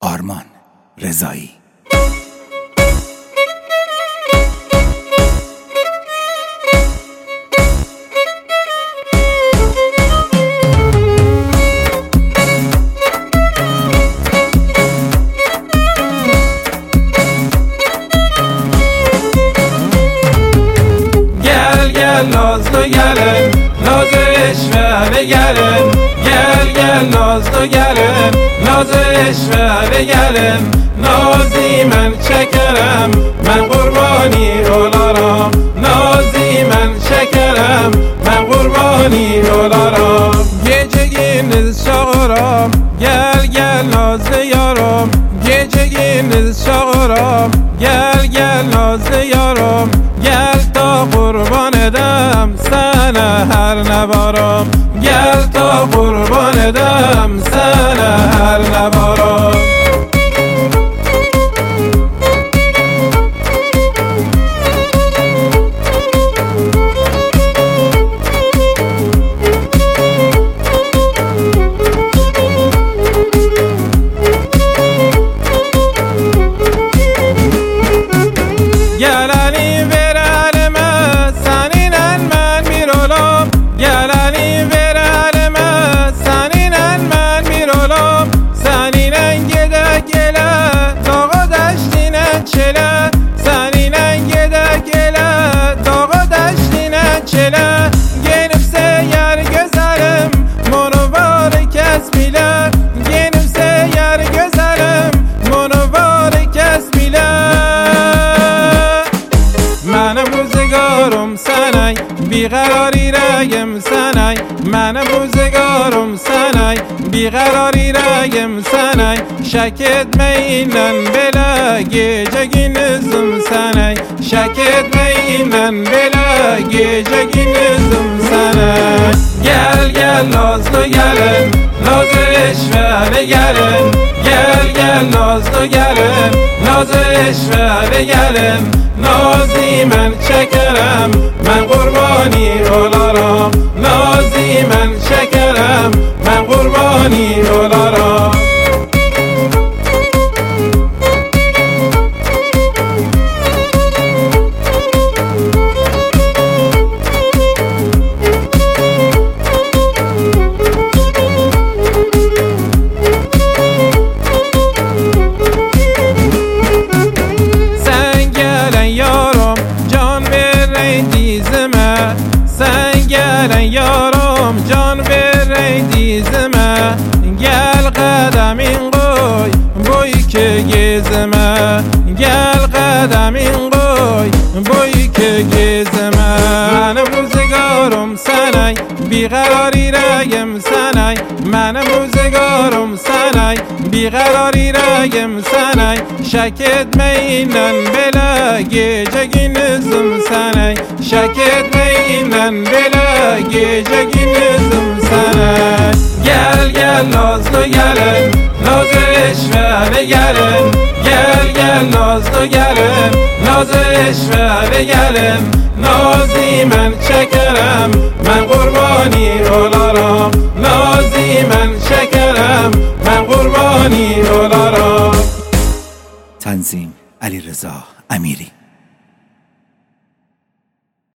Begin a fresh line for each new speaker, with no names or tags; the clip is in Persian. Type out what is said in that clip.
آرمان رضایی.
Nazlı gelin, nazı eşveri gelin. Gel nazlı gelin, nazı eşveri gelin. Nazi men çekerem, ben kurbani olaram. Nazi men çekerem, ben kurbani olaram. Gece gündüz çağıram, gel nazlı yaram. Gece gündüz çağıram, gel nazlı yaram. Gel ta kurban edem sana her ne varım. Gel ta kurban edem sana her ne varım. بیقراری رگم سنای من بوزگارم سنای بیقراری رگم سنای شکت مینن بلا گیجگی نزم سنای شکت مینن بلا گیجگی نزم سنای گل نازلو گلن ناز اشوره گلن گل نازلو گلن ناز اشوره گلن نازی من چکرم من قربانی اولارم نازی من چکرم من قربانی اولارم یارم جان بری دیزمه گل قدمین قوی بوی که گیزمه گل قدمین قوی بوی که گیزمه من روزگارم سنای بیقراری رگم سنای من روزگارم سنای بیقراری رگم سنای شکت مینن بلا گیجگی نزم سنای شکت مینن بلا گیجگی نزم سنای گل نازلو گلن ناز اشوره گلن گل نازلو گلن ناز اشوره گلن نازی من چکرم من قربانی اولارم نازی من چکرم من قربانی اولارم.
تنظیم علیرضا امیری.